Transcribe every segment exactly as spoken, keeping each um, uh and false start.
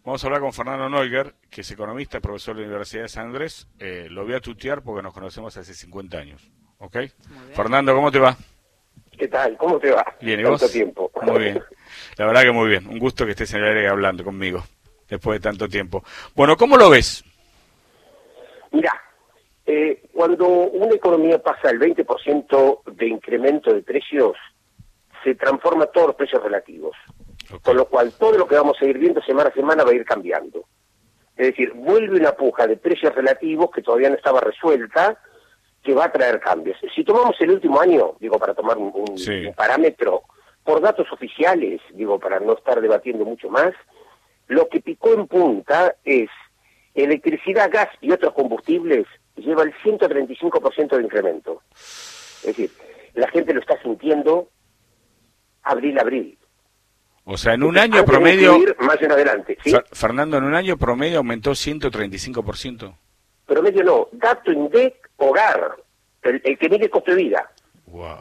Vamos a hablar con Fernando Neuger, que es economista, profesor de la Universidad de San Andrés. Eh, lo voy a tutear porque nos conocemos hace cincuenta años. ¿Ok? Fernando, ¿cómo te va? ¿Qué tal? ¿Cómo te va? Bien, ¿y Tanto vos? tiempo. Muy bien. La verdad que muy bien. Un gusto que estés en el aire hablando conmigo después de tanto tiempo. Bueno, ¿cómo lo ves? Mira, eh, cuando una economía pasa el veinte por ciento de incremento de precios, se transforma todos los precios relativos. Okay. Con lo cual, todo lo que vamos a ir viendo semana a semana va a ir cambiando. Es decir, vuelve una puja de precios relativos que todavía no estaba resuelta, que va a traer cambios. Si tomamos el último año, digo, para tomar un, un, sí. un parámetro, por datos oficiales, digo, para no estar debatiendo mucho más, lo que picó en punta es electricidad, gas y otros combustibles, lleva el ciento treinta y cinco por ciento de incremento. Es decir, la gente lo está sintiendo abril a abril. O sea, en un año promedio... Más en adelante, ¿sí? Fernando, en un año promedio aumentó ciento treinta y cinco por ciento. Promedio no, dato INDEC hogar, el, el que mide costo de vida. Wow.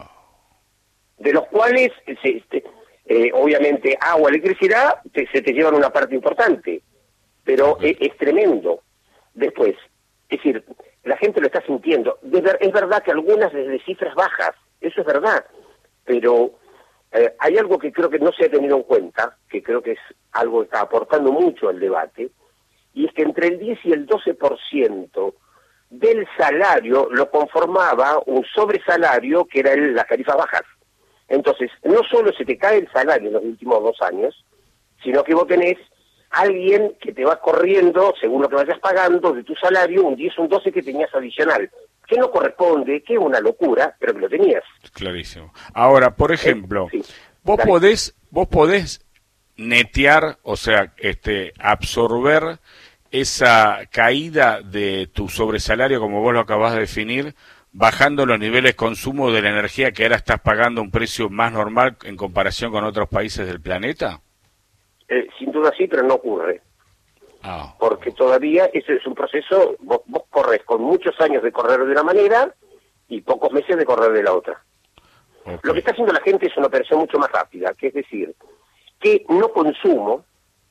De los cuales, se, este, eh, obviamente, agua, electricidad, te, se te llevan una parte importante, pero okay. es, es tremendo. Después, es decir, la gente lo está sintiendo. De ver, es verdad que algunas desde cifras bajas, eso es verdad, pero eh, hay algo que creo que no se ha tenido en cuenta, que creo que es algo que está aportando mucho al debate, y es que entre el diez y el doce por ciento del salario lo conformaba un sobresalario que era el, las tarifas bajas. Entonces, no solo se te cae el salario en los últimos dos años, sino que vos tenés alguien que te va corriendo, según lo que vayas pagando, de tu salario, un diez o un doce que tenías adicional, que no corresponde, que es una locura, pero que lo tenías. Clarísimo. Ahora, por ejemplo, eh, sí. vos Dale. podés, vos podés netear, o sea, este, absorber esa caída de tu sobresalario, como vos lo acabás de definir, bajando los niveles de consumo de la energía que ahora estás pagando a un precio más normal en comparación con otros países del planeta? Eh, sin duda sí, pero no ocurre. Ah. Porque todavía eso es un proceso, vos, vos corres con muchos años de correr de una manera y pocos meses de correr de la otra. Okay. Lo que está haciendo la gente es una operación mucho más rápida, que es decir, que no consumo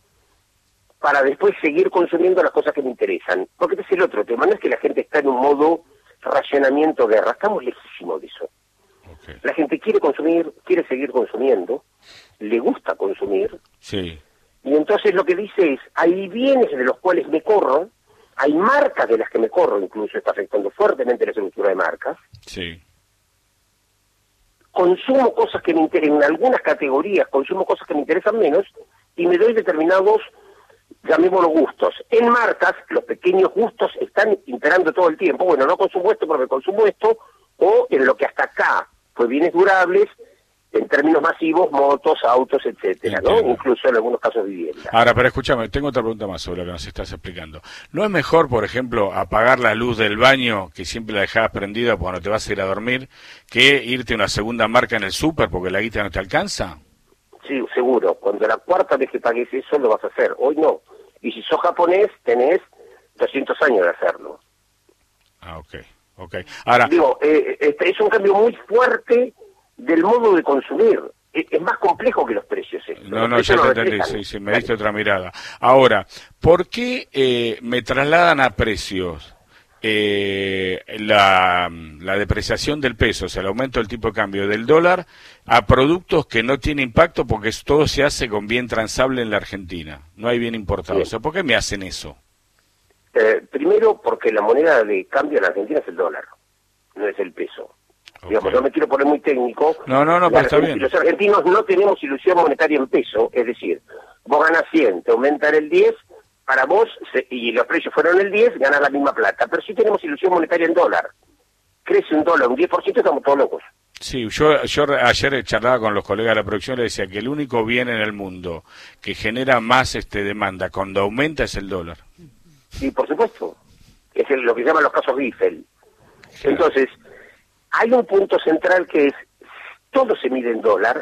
para después seguir consumiendo las cosas que me interesan. Porque ese es el otro tema, no es que la gente está en un modo racionamiento guerra, estamos lejísimos de eso. Okay. La gente quiere consumir, quiere seguir consumiendo, le gusta consumir, sí. y entonces lo que dice es, hay bienes de los cuales me corro, hay marcas de las que me corro, incluso está afectando fuertemente la estructura de marcas, sí. consumo cosas que me interesan, en algunas categorías consumo cosas que me interesan menos, y me doy determinados, llamémoslo gustos. En marcas, los pequeños gustos están imperando todo el tiempo. Bueno, no consumo esto porque consumo esto, o en lo que hasta acá fue bienes durables, en términos masivos, motos, autos, etcétera, ¿no? Incluso en algunos casos viviendas. Ahora, pero escúchame, tengo otra pregunta más sobre lo que nos estás explicando. ¿No es mejor, por ejemplo, apagar la luz del baño, que siempre la dejabas prendida cuando te vas a ir a dormir, que irte a una segunda marca en el súper porque la guita no te alcanza? Sí, seguro. Cuando la cuarta vez que pagues eso lo vas a hacer. Hoy no. Y si sos japonés, tenés doscientos años de hacerlo. Ah, ok. okay. Ahora, Digo, eh, este es un cambio muy fuerte del modo de consumir. Es, es más complejo que los precios. Esto. No, los no, precios ya te entendí, sí, sí, me diste otra mirada. Ahora, ¿por qué eh, me trasladan a precios eh, la, la depreciación del peso, o sea, el aumento del tipo de cambio del dólar, a productos que no tienen impacto porque todo se hace con bien transable en la Argentina? No hay bien importado. Sí. O sea, ¿por qué me hacen eso? Eh, primero, porque la moneda de cambio en la Argentina es el dólar, no es el peso. Okay. Digamos, no me quiero poner muy técnico. No, no, no, pero está bien. Los argentinos no tenemos ilusión monetaria en peso, es decir, vos ganas cien, te aumentan el diez, para vos, se, y los precios fueron el diez, ganas la misma plata. Pero sí tenemos ilusión monetaria en dólar. Crece un dólar un diez por ciento, estamos todos locos. Sí, yo, yo ayer charlaba con los colegas de la producción y le decía que el único bien en el mundo que genera más este demanda cuando aumenta es el dólar. Sí, por supuesto. Es el, lo que llaman los casos Giffel. Claro. Entonces, hay un punto central que es, todo se mide en dólar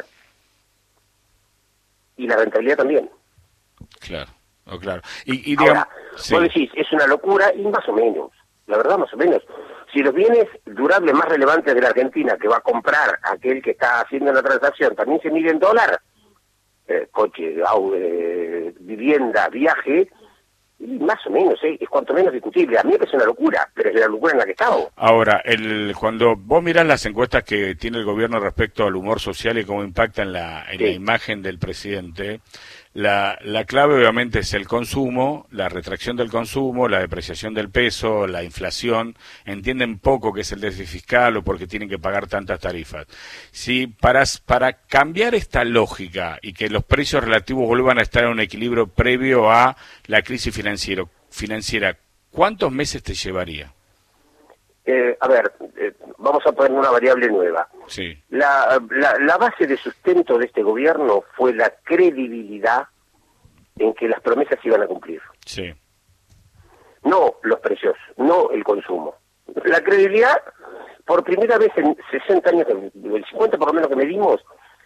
y la rentabilidad también. Claro, oh, claro. Y, y digamos, ahora, sí. vos decís, es una locura y más o menos, la verdad más o menos. Si los bienes durables más relevantes de la Argentina que va a comprar aquel que está haciendo la transacción también se mide en dólar, eh, coche, auto, eh, vivienda, viaje, y más o menos, ¿eh? Es cuanto menos discutible. A mí me parece una locura, pero es la locura en la que estamos. Ahora, el, cuando vos mirás las encuestas que tiene el gobierno respecto al humor social y cómo impacta en la, en sí. la imagen del presidente, la, la clave obviamente es el consumo, la retracción del consumo, la depreciación del peso, la inflación. Entienden poco qué es el déficit fiscal o por qué tienen que pagar tantas tarifas. Si para, para cambiar esta lógica y que los precios relativos vuelvan a estar en un equilibrio previo a la crisis financiero, financiera, ¿cuántos meses te llevaría? Eh, a ver, eh, vamos a poner una variable nueva. Sí. La, la, la base de sustento de este gobierno fue la credibilidad en que las promesas se iban a cumplir. Sí. No los precios, no el consumo. La credibilidad, por primera vez en sesenta años, el cincuenta por lo menos que medimos,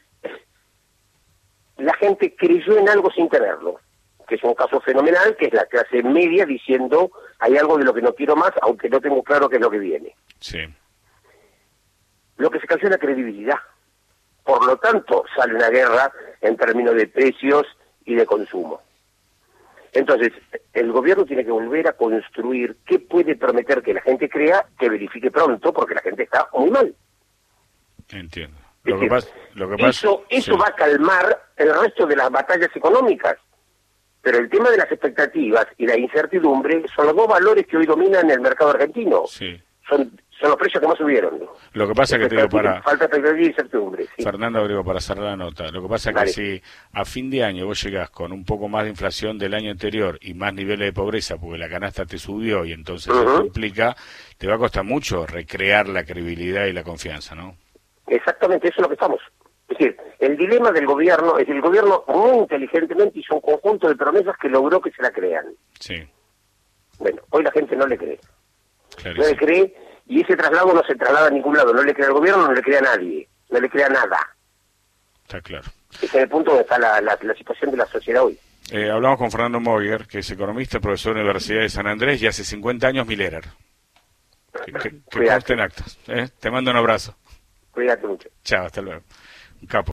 la gente creyó en algo sin tenerlo, que es un caso fenomenal, que es la clase media diciendo hay algo de lo que no quiero más, aunque no tengo claro qué es lo que viene. Sí. Lo que se cayó es la credibilidad. Por lo tanto, sale una guerra en términos de precios y de consumo. Entonces, el gobierno tiene que volver a construir qué puede prometer que la gente crea, que verifique pronto, porque la gente está muy mal. Entiendo. Lo lo que que pasa, lo que pasa, eso eso sí. va a calmar el resto de las batallas económicas. Pero el tema de las expectativas y la incertidumbre son los dos valores que hoy dominan el mercado argentino. Sí. Son, son los precios que más subieron. Lo que pasa es que te digo para... Falta expectativa y incertidumbre. Sí. Fernando Abrego, para cerrar la nota, lo que pasa es que si a fin de año vos llegás con un poco más de inflación del año anterior y más niveles de pobreza porque la canasta te subió y entonces uh-huh. eso implica, te va a costar mucho recrear la credibilidad y la confianza, ¿no? Exactamente, eso es lo que estamos. Es decir, el dilema del gobierno es que el gobierno muy inteligentemente hizo un conjunto de promesas que logró que se la crean. Sí. Bueno, hoy la gente no le cree. Clarísimo. No le cree y ese traslado no se traslada a ningún lado. No le cree al gobierno, no le cree a nadie. No le cree a nada. Está claro. Ese es el punto donde está la, la, la situación de la sociedad hoy. Eh, hablamos con Fernando Moguer, que es economista, profesor de la Universidad de San Andrés y hace cincuenta años Millerer. Que, que, que conste en actas. ¿eh? Te mando un abrazo. Cuídate mucho. Chao, hasta luego. Un capo.